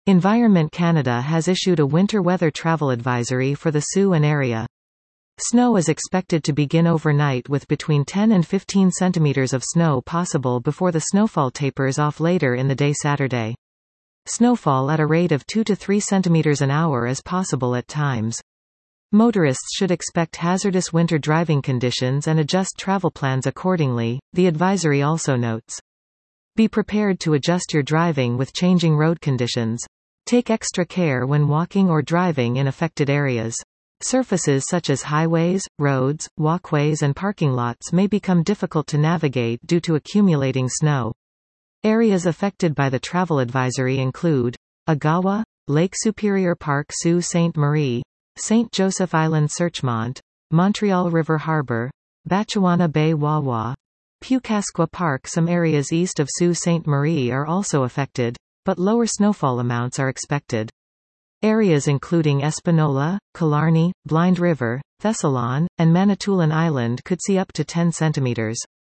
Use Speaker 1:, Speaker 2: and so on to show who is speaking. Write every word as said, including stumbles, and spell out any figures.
Speaker 1: Environment Canada has issued a winter weather travel advisory for the Sault and area. Snow is expected to begin overnight with between ten and fifteen centimeters of snow possible before the snowfall tapers off later in the day Saturday. Snowfall at a rate of two to three centimeters an hour is possible at times. Motorists should expect hazardous winter driving conditions and adjust travel plans accordingly, the advisory also notes. Be prepared to adjust your driving with changing road conditions. Take extra care when walking or driving in affected areas. Surfaces such as highways, roads, walkways and parking lots may become difficult to navigate due to accumulating snow. Areas affected by the travel advisory include Agawa, Lake Superior Park Sault Ste. Marie, Saint Joseph Island Searchmont, Montreal River Harbor, Batchewana Bay Wawa, Pewkaskwa Park. Some areas east of Sault Ste. Marie are also affected, but lower snowfall amounts are expected. Areas including Espanola, Killarney, Blind River, Thessalon, and Manitoulin Island could see up to ten centimeters.